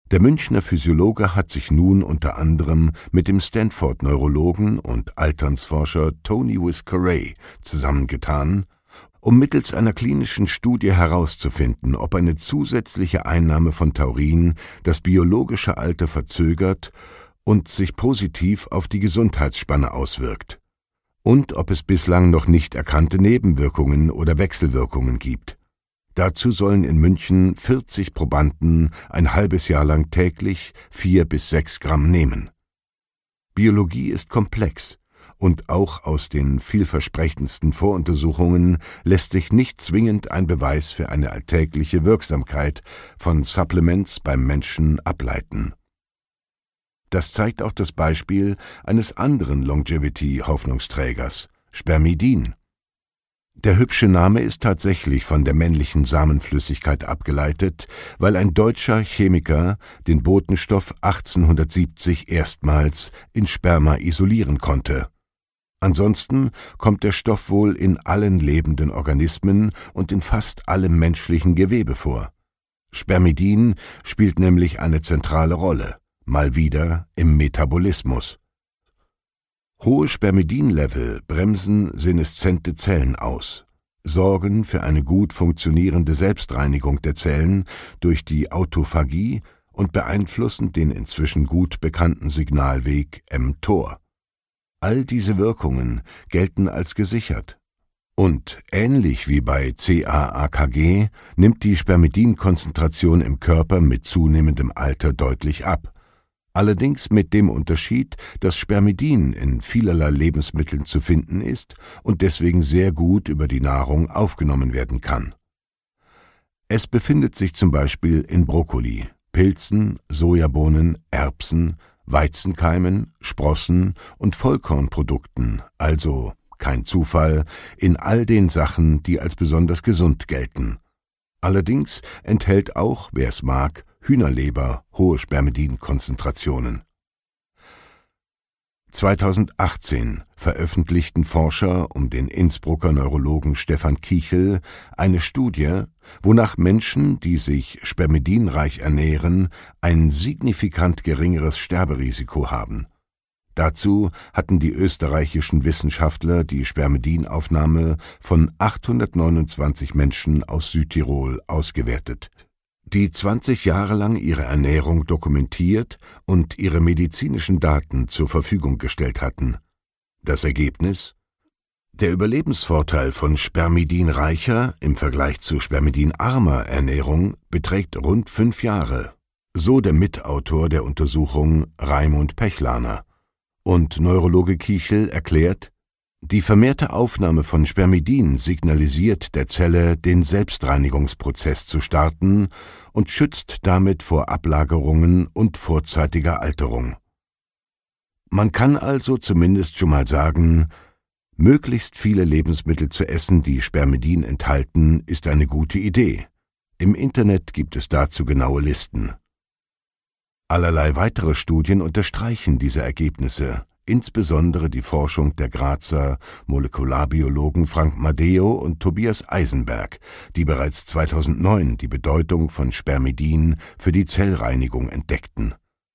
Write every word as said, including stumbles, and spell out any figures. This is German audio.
Der Münchner Physiologe hat sich nun unter anderem mit dem Stanford-Neurologen und Alternsforscher Tony Whisker-Ray zusammengetan, um mittels einer klinischen Studie herauszufinden, ob eine zusätzliche Einnahme von Taurin das biologische Alter verzögert und sich positiv auf die Gesundheitsspanne auswirkt, und ob es bislang noch nicht erkannte Nebenwirkungen oder Wechselwirkungen gibt. Dazu sollen in München vierzig Probanden ein halbes Jahr lang täglich vier bis sechs Gramm nehmen. Biologie ist komplex, und auch aus den vielversprechendsten Voruntersuchungen lässt sich nicht zwingend ein Beweis für eine alltägliche Wirksamkeit von Supplements beim Menschen ableiten. Das zeigt auch das Beispiel eines anderen Longevity-Hoffnungsträgers, Spermidin. Der hübsche Name ist tatsächlich von der männlichen Samenflüssigkeit abgeleitet, weil ein deutscher Chemiker den Botenstoff achtzehnhundertsiebzig erstmals in Sperma isolieren konnte. Ansonsten kommt der Stoff wohl in allen lebenden Organismen und in fast allem menschlichen Gewebe vor. Spermidin spielt nämlich eine zentrale Rolle, mal wieder im Metabolismus. Hohe Spermidin-Level bremsen seneszente Zellen aus, sorgen für eine gut funktionierende Selbstreinigung der Zellen durch die Autophagie und beeinflussen den inzwischen gut bekannten Signalweg mTOR. All diese Wirkungen gelten als gesichert. Und ähnlich wie bei C A A K G nimmt die Spermidin-Konzentration im Körper mit zunehmendem Alter deutlich ab. Allerdings mit dem Unterschied, dass Spermidin in vielerlei Lebensmitteln zu finden ist und deswegen sehr gut über die Nahrung aufgenommen werden kann. Es befindet sich zum Beispiel in Brokkoli, Pilzen, Sojabohnen, Erbsen, Weizenkeimen, Sprossen und Vollkornprodukten, also kein Zufall, in all den Sachen, die als besonders gesund gelten. Allerdings enthält auch, wer es mag, Hühnerleber hohe Spermidin-Konzentrationen. zweitausendachtzehn veröffentlichten Forscher um den Innsbrucker Neurologen Stefan Kichel eine Studie, wonach Menschen, die sich spermidinreich ernähren, ein signifikant geringeres Sterberisiko haben. Dazu hatten die österreichischen Wissenschaftler die Spermidinaufnahme von achthundertneunundzwanzig Menschen aus Südtirol ausgewertet, die zwanzig Jahre lang ihre Ernährung dokumentiert und ihre medizinischen Daten zur Verfügung gestellt hatten. Das Ergebnis? Der Überlebensvorteil von spermidinreicher im Vergleich zu spermidinarmer Ernährung beträgt rund fünf Jahre, so der Mitautor der Untersuchung Raimund Pechlaner. Und Neurologe Kichel erklärt, die vermehrte Aufnahme von Spermidin signalisiert der Zelle, den Selbstreinigungsprozess zu starten und schützt damit vor Ablagerungen und vorzeitiger Alterung. Man kann also zumindest schon mal sagen, möglichst viele Lebensmittel zu essen, die Spermidin enthalten, ist eine gute Idee. Im Internet gibt es dazu genaue Listen. Allerlei weitere Studien unterstreichen diese Ergebnisse, insbesondere die Forschung der Grazer Molekularbiologen Frank Maddeo und Tobias Eisenberg, die bereits zweitausendneun die Bedeutung von Spermidin für die Zellreinigung entdeckten.